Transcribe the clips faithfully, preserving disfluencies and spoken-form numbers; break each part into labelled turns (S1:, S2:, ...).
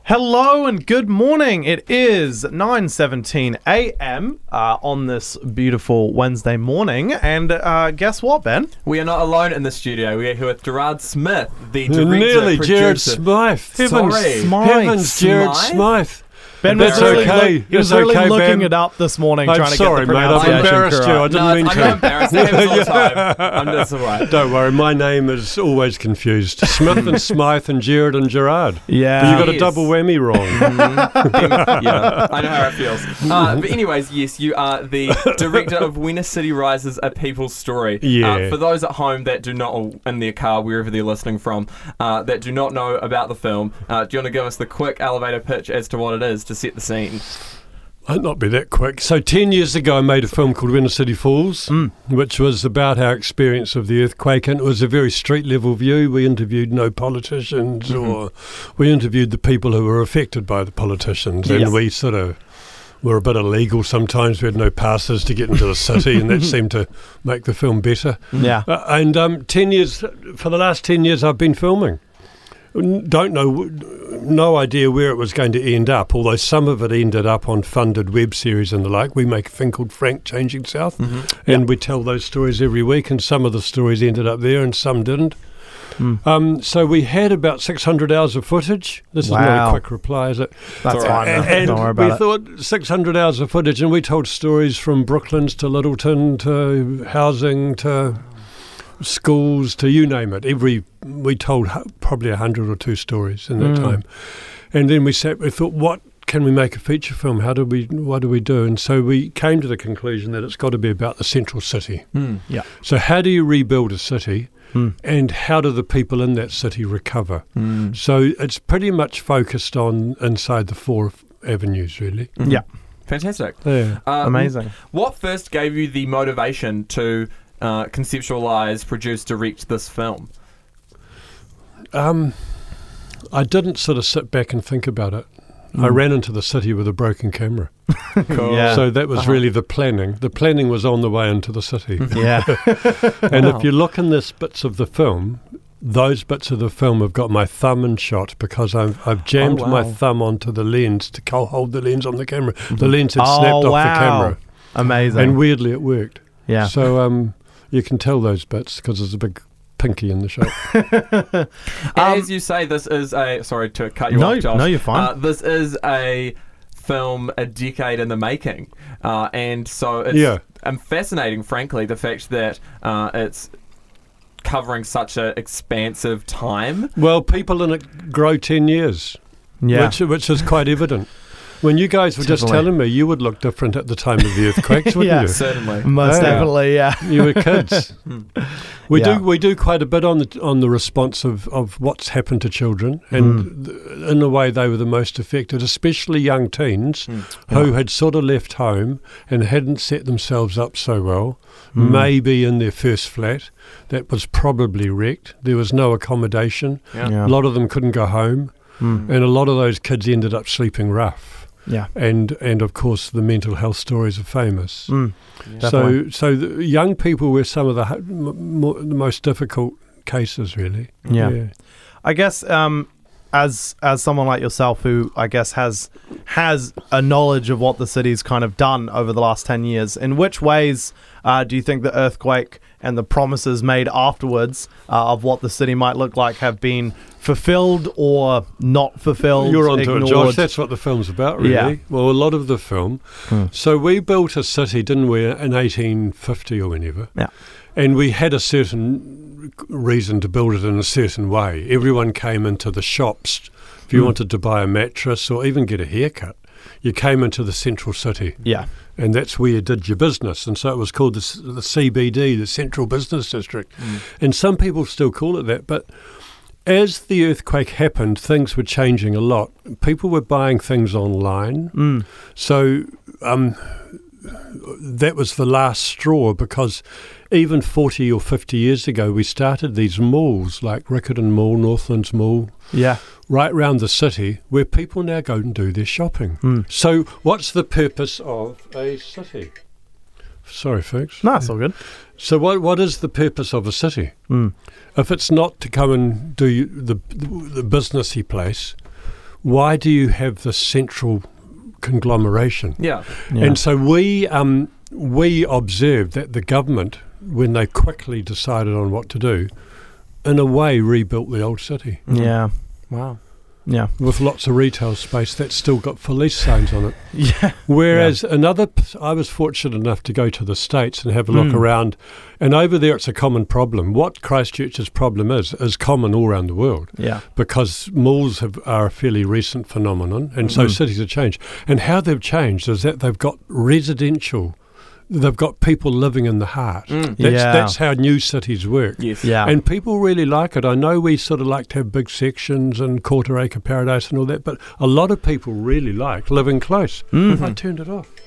S1: Hello and good morning. It is nine seventeen a.m. Uh, on this beautiful Wednesday morning. And uh, guess what, Ben?
S2: We are not alone in the studio. We are here with Gerard Smith, the director,
S3: Nearly
S2: producer.
S3: Jared Smythe. Heavens,
S2: Sorry.
S1: Smythe.
S3: Heavens, Jared
S2: Smythe?
S3: Smythe.
S1: Ben
S3: That's
S1: was really,
S3: okay.
S1: look, he was
S3: That's
S1: really
S3: okay,
S1: looking
S3: Ben.
S1: it up this morning,
S3: I'm
S1: trying to
S3: sorry,
S1: get the
S3: mate. I've
S1: pronunciation
S3: embarrassed you. I
S1: correct.
S3: didn't
S2: No,
S3: mean
S2: I'm
S3: to.
S2: not embarrassed. It happens all the time. I'm just all right.
S3: Don't worry, my name is always confused. Smith and Smythe and Jared and Gerard.
S1: Yeah.
S3: But you got a
S2: Yes.
S3: double whammy wrong.
S2: Mm-hmm. Yeah, I know how it feels. Uh, but anyways, yes, you are the director of When a City Rises, A People's Story.
S3: Yeah.
S2: Uh, for those at home that do not, or in their car, wherever they're listening from, uh, that do not know about the film, uh, do you want to give us the quick elevator pitch as to what it is to set the scene?
S3: Might not be that quick. So ten years ago I made a film called When a City Falls,
S1: Mm.
S3: which was about our experience of the earthquake, and it was a very street level view. We interviewed no politicians,
S1: Mm-hmm.
S3: or we interviewed the people who were affected by the politicians,
S1: Yes.
S3: and we sort of were a bit illegal sometimes. We had no passes to get into the city, and that seemed to make the film better.
S1: Yeah.
S3: Uh, and um, ten years, for the last ten years I've been filming. N- Don't know, no idea where it was going to end up, although some of it ended up on funded web series and the like. We make a thing called Frank Changing South,
S2: Mm-hmm.
S3: and we tell those stories every week, and some of the stories ended up there and some didn't.
S1: Mm.
S3: Um, so we had about six hundred hours of footage. This is not
S1: Wow.
S3: a quick reply, is it?
S1: That's
S2: It's all
S1: fine.
S2: right.
S1: man.
S3: And
S1: Don't worry
S3: we
S1: about it.
S3: thought six hundred hours of footage, and we told stories from Brooklands to Littleton to housing to schools to you name it. Every we told hu- probably a hundred or two stories in that
S1: Mm.
S3: time, and then we sat. We thought, what can we make a feature film? How do we? What do we do? And so we came to the conclusion that it's got to be about the central city.
S2: Mm.
S3: So how do you rebuild a city?
S1: Mm.
S3: And how do the people in that city recover?
S2: Mm.
S3: So it's pretty much focused on inside the four f- avenues, really.
S2: Mhm.
S1: Yeah.
S2: Fantastic.
S3: Yeah.
S2: Uh,
S1: Amazing.
S2: What first gave you the motivation to uh, conceptualize, produce, direct this film?
S3: Um, I didn't sort of sit back and think about it. I
S1: Mm.
S3: ran into the city with a broken camera.
S2: Cool.
S1: Yeah.
S3: So that was
S2: Uh-huh.
S3: really the planning. The planning was on the way into the city.
S1: Yeah.
S3: And
S2: Wow.
S3: if you look in this bits of the film, those bits of the film have got my thumb in shot because I've, I've jammed
S2: Oh,
S3: my
S2: wow.
S3: thumb onto the lens to co- hold the lens on the camera. The
S2: Mhm.
S3: lens had
S1: Oh,
S3: snapped off
S1: wow.
S3: the camera.
S1: Amazing.
S3: And weirdly it worked.
S1: yeah.
S3: So um, you can tell those bits because there's a big pinky in the shot.
S2: And
S1: Um,
S2: as you say, this is a... Sorry to cut you
S1: no,
S2: off, Josh.
S1: no, you're fine.
S2: Uh, this is a film a decade in the making. Uh, and so it's
S3: Yeah.
S2: um, fascinating, frankly, the fact that uh, it's covering such an expansive time.
S3: Well, people in it grow ten years.
S1: yeah.
S3: Which, which is quite evident. When you guys were just
S1: Definitely.
S3: telling me, you would look different at the time of the earthquakes, wouldn't
S1: Yeah.
S3: you?
S2: Certainly.
S1: Most
S3: Yeah.
S1: definitely, yeah.
S3: You were kids.
S2: Hmm.
S3: We
S1: Yeah.
S3: do we do quite a bit on the on the response of, of what's happened to children, and th- in a way they were the most affected, especially young teens
S2: Mm.
S3: who had sort of left home and hadn't set themselves up so well.
S1: Mm.
S3: Maybe in their first flat that was probably wrecked. There was no accommodation.
S2: Yeah.
S1: Yeah.
S3: A lot of them couldn't go home,
S1: Mm.
S3: and a lot of those kids ended up sleeping rough.
S1: Yeah.
S3: And and of course the mental health stories are famous.
S1: Mm.
S2: Yeah.
S1: Definitely.
S3: So so the young people were some of the, hu- m- more, the most difficult cases, really.
S1: Yeah. I guess um, as as someone like yourself who I guess has has a knowledge of what the city's kind of done over the last ten years, in which ways uh, do you think the earthquake and the promises made afterwards uh, of what the city might look like have been fulfilled or not fulfilled?
S3: You're onto it,
S1: ignored?
S3: Josh. That's what the film's about, really.
S1: Yeah.
S3: Well, a lot of the film.
S1: Hmm.
S3: So we built a city, didn't we, in eighteen fifty or whenever.
S1: Yeah.
S3: And we had a certain reason to build it in a certain way. Everyone came into the shops. If you
S1: Hmm.
S3: wanted to buy a mattress or even get a haircut, you came into the central city.
S1: Yeah.
S3: And that's where you did your business. And so it was called the, C- the C B D, the Central Business District.
S2: Mm.
S3: And some people still call it that. But as the earthquake happened, things were changing a lot. People were buying things online.
S1: Mm.
S3: So um, that was the last straw, because even forty or fifty years ago, we started these malls like Riccarton Mall, Northlands Mall,
S1: Yeah.
S3: right round the city, where people now go and do their shopping.
S1: Mm.
S3: So what's the purpose of a city? Sorry, folks.
S1: No, it's all good.
S3: So what what is the purpose of a city?
S1: Mm.
S3: If it's not to come and do you- the the businessy place, why do you have the central conglomeration?
S2: Yeah.
S1: Yeah.
S3: And so we um, we observed that the government, when they quickly decided on what to do, in a way rebuilt the old city
S1: Yeah.
S2: Wow.
S1: Yeah.
S3: with lots of retail space that's still got police signs on it.
S1: Yeah.
S3: Whereas another, p- I was fortunate enough to go to the States and have a look
S1: Mm.
S3: around, and over there it's a common problem. What Christchurch's problem is, is common all around the world,
S1: Yeah.
S3: because malls have, are a fairly recent phenomenon, and so
S1: Mhm.
S3: cities have changed. And how they've changed is that they've got residential, they've got people living in the heart.
S2: Mm.
S3: That's,
S1: Yeah.
S3: that's how new cities work.
S2: Yes.
S1: Yeah.
S3: And people really like it. I know we sort of like to have big sections and quarter acre paradise and all that, but a lot of people really like living close.
S1: Mhm.
S3: I turned it off.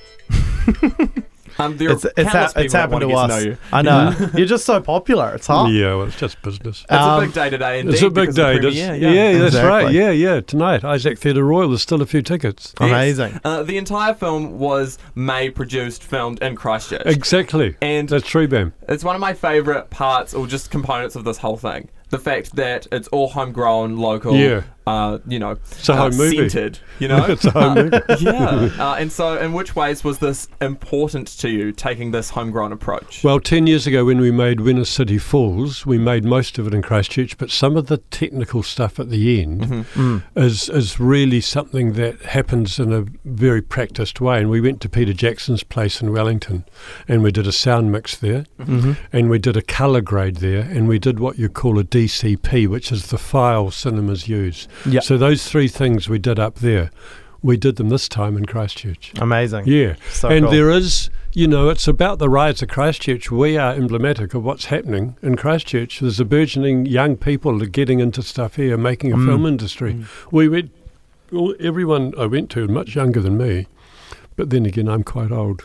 S2: Um, there
S1: It's,
S2: are
S1: it's,
S2: countless
S1: ha- it's
S2: people that
S1: happened
S2: want
S1: to
S2: get
S1: us.
S2: know you.
S1: I know. You're just so popular. It's hard.
S3: Yeah, well, it's just business.
S2: It's
S1: Um,
S2: a big day today, indeed.
S3: It's a big
S2: because of
S3: day.
S2: the
S3: That's-
S2: premiere,
S3: yeah, that's right.
S1: Exactly.
S3: Yeah, yeah. Tonight, Isaac Theatre Royal. There's still a few tickets.
S2: Yes.
S1: Amazing.
S2: Uh, the entire film was made, produced, filmed in Christchurch.
S3: Exactly.
S2: And
S3: That's true, Bam.
S2: it's one of my favourite parts, or just components of this whole thing. The fact that it's all homegrown, local,
S3: Yeah.
S2: uh, you know,
S3: It's a
S2: uh,
S3: home movie.
S2: centred, you know?
S3: It's a home movie.
S2: yeah. Uh, and so, in which ways was this important to you, taking this homegrown approach?
S3: Well, ten years ago when we made Winner City Falls, we made most of it in Christchurch, but some of the technical stuff at the end
S2: Mhm.
S1: Mm.
S3: is is really something that happens in a very practiced way. And we went to Peter Jackson's place in Wellington, and we did a sound mix there,
S1: Mhm.
S3: and we did a colour grade there, and we did what you call a D C P, which is the file cinemas use.
S1: Yeah.
S3: So those three things we did up there, we did them this time in Christchurch.
S1: Amazing.
S3: Yeah.
S1: So
S3: and
S1: cool.
S3: there is, you know, it's about the rise of Christchurch. We are emblematic of what's happening in Christchurch. There's a burgeoning young people that are getting into stuff here, making a
S1: Mm.
S3: film industry.
S2: Mm.
S3: We went, well, everyone I went to, much younger than me, but then again, I'm quite old.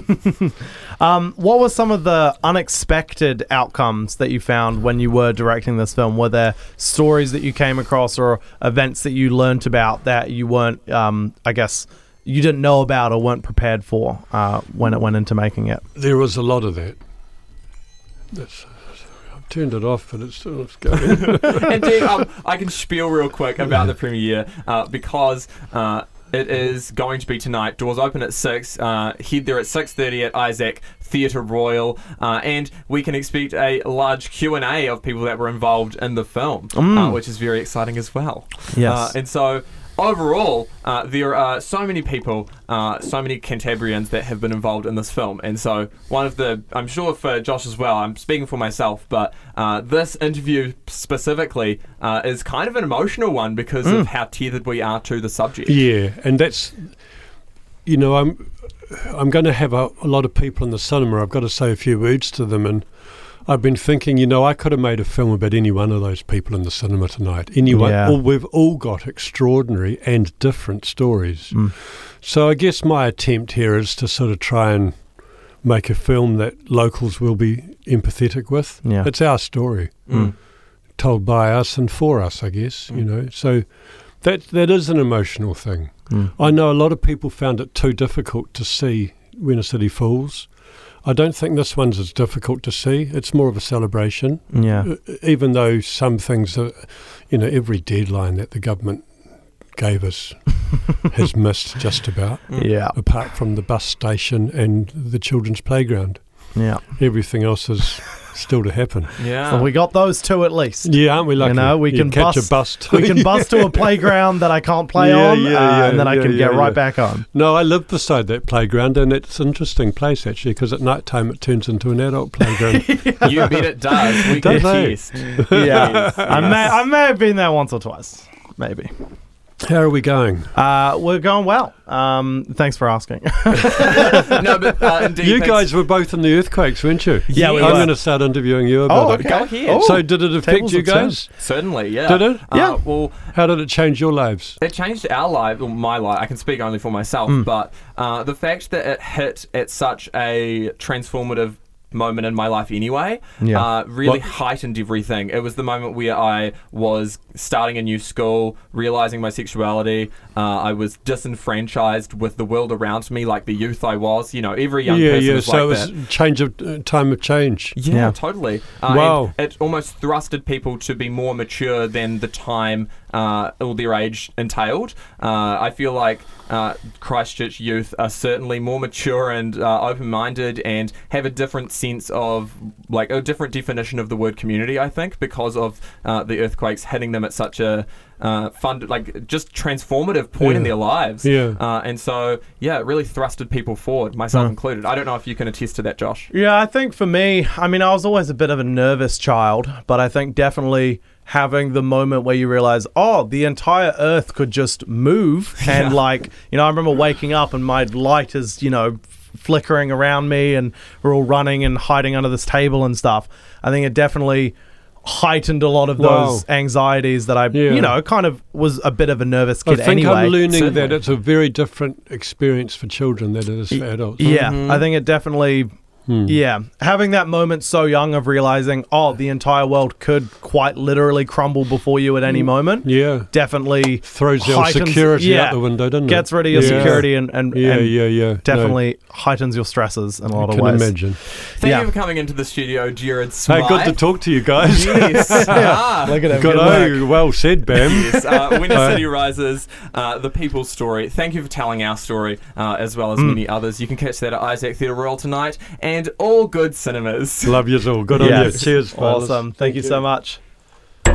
S1: Um, what were some of the unexpected outcomes that you found when you were directing this film? Were there stories that you came across or events that you learnt about that you weren't, um, I guess, you didn't know about or weren't prepared for uh, when it went into making it?
S3: There was a lot of that. That's, I've turned it off, but it's still it's going.
S2: Indeed, um, I can spiel real quick about the premiere uh, because uh, it is going to be tonight. Doors open at six. Uh, head there at six thirty at Isaac Theatre Royal, uh, and we can expect a large Q and A of people that were involved in the film,
S1: Mm.
S2: uh, which is very exciting as well.
S1: Yes.
S2: Uh, and so. Overall, uh, there are so many people, uh, so many Cantabrians that have been involved in this film. And so, one of the, I'm sure for Josh as well, I'm speaking for myself, but uh, this interview specifically uh, is kind of an emotional one because of how tethered we are to the subject.
S3: Yeah, and that's, you know, I'm I'm going to have a, a lot of people in the cinema. I've got to say a few words to them, and I've been thinking, you know, I could have made a film about any one of those people in the cinema tonight. Anyone,
S1: Yeah.
S3: all, we've all got extraordinary and different stories.
S1: Mm.
S3: So I guess my attempt here is to sort of try and make a film that locals will be empathetic with.
S1: Yeah.
S3: It's our story,
S1: Mm.
S3: told by us and for us, I guess, you know. So that that is an emotional thing.
S1: Mm.
S3: I know a lot of people found it too difficult to see Winner City Falls. I don't think this one's as difficult to see. It's more of a celebration,
S1: Yeah.
S3: uh, even though some things are, you know, every deadline that the government gave us has missed just about,
S1: Yeah.
S3: apart from the bus station and the children's playground.
S1: Yeah.
S3: Everything else is still to happen.
S2: Yeah.
S1: So we got those two at least.
S3: Yeah, aren't we lucky?
S1: You know, we
S3: You
S1: can
S3: catch
S1: bus-
S3: a bus. Too.
S1: We can bus to a playground that I can't play
S3: Yeah,
S1: on,
S3: yeah,
S1: uh,
S3: yeah,
S1: and then I
S3: yeah,
S1: can
S3: yeah,
S1: get right
S3: yeah.
S1: back on.
S3: No, I live beside that playground, and it's an interesting place actually, because at night time it turns into an adult playground.
S2: You bet it does. We
S3: Does
S2: can
S3: it?
S2: test.
S1: Yeah.
S2: Yes,
S1: I may
S2: yes.
S1: I may have been there once or twice, maybe.
S3: How are we going?
S1: Uh, we're going well. Um, thanks for asking.
S2: No, but uh, indeed.
S3: You
S2: thanks-
S3: guys were both in the earthquakes, weren't you?
S1: Yeah, we
S3: I'm
S1: were.
S3: going to start interviewing you about
S1: Oh,
S3: it.
S1: okay.
S2: Go ahead.
S1: Oh.
S3: So did it affect
S1: Tables
S3: you
S1: have turned.
S3: guys?
S2: Certainly, yeah.
S3: Did it?
S2: Uh,
S1: Yeah.
S2: Well,
S3: How did it change your lives?
S2: it changed our life, or my life. I can speak only for myself,
S1: Mm.
S2: but uh, the fact that it hit at such a transformative moment in my life anyway
S1: Yeah.
S2: uh, really
S3: What-
S2: heightened everything. It was the moment where I was starting a new school, realizing my sexuality. Uh, I was disenfranchised with the world around me, like the youth I was. You know, every young
S3: yeah,
S2: person
S3: yeah.
S2: is
S3: So
S2: like
S3: it was
S2: that.
S3: change of uh, time of change.
S2: Yeah,
S1: Yeah.
S2: totally. Uh,
S3: Wow.
S2: and it almost thrusted people to be more mature than the time uh, all their age entailed. Uh, I feel like uh, Christchurch youth are certainly more mature and uh, open-minded and have a different sense of, like, a different definition of the word community, I think, because of uh, the earthquakes hitting them at such a uh, fun, like, just transformative point
S3: Yeah.
S2: in their lives.
S3: Yeah.
S2: Uh, and so, yeah, it really thrusted people forward, myself
S1: Huh.
S2: included. I don't know if you can attest to that, Josh.
S1: Yeah, I think for me, I mean, I was always a bit of a nervous child, but I think definitely having the moment where you realize, oh, the entire earth could just move. And
S2: Yeah.
S1: like, you know, I remember waking up and my light is, you know, flickering around me and we're all running and hiding under this table and stuff. I think it definitely heightened a lot of
S3: Wow.
S1: those anxieties that I,
S3: Yeah.
S1: you know, kind of was a bit of a nervous
S3: I
S1: kid
S3: think
S1: anyway.
S3: I'm learning
S2: Certainly.
S3: that it's a very different experience for children than it is for
S1: Y-
S3: adults.
S1: Yeah,
S2: Mhm.
S1: I think it definitely.
S3: Hmm.
S1: Yeah, having that moment so young of realizing, oh, the entire world could quite literally crumble before you at any moment,
S3: Yeah.
S1: definitely
S3: Throws your
S1: heightens-
S3: security
S1: yeah,
S3: out the window, doesn't
S1: gets
S3: it?
S1: rid of your
S3: Yeah.
S1: security and, and,
S3: Yeah,
S1: and
S3: yeah, yeah.
S1: definitely heightens your stresses in a
S3: No,
S1: lot
S3: I
S1: of
S3: can
S1: ways.
S3: imagine.
S2: Thank
S1: Yeah.
S2: you for coming into the studio, Jared
S3: Hey,
S2: Smythe.
S3: good to talk to you guys.
S2: Yes. Ah.
S1: Look at him.
S3: Good,
S1: good work.
S3: oh, well said, Bam.
S2: Yes, uh, When the
S3: Uh,
S2: City Rises, uh, the people's story. Thank you for telling our story, uh, as well as
S1: Mm.
S2: many others. You can catch that at Isaac Theatre Royal tonight and all good cinemas.
S3: Love you all. Good on
S1: Yes.
S3: you. Cheers, fellas.
S1: Awesome. Thank, you so much.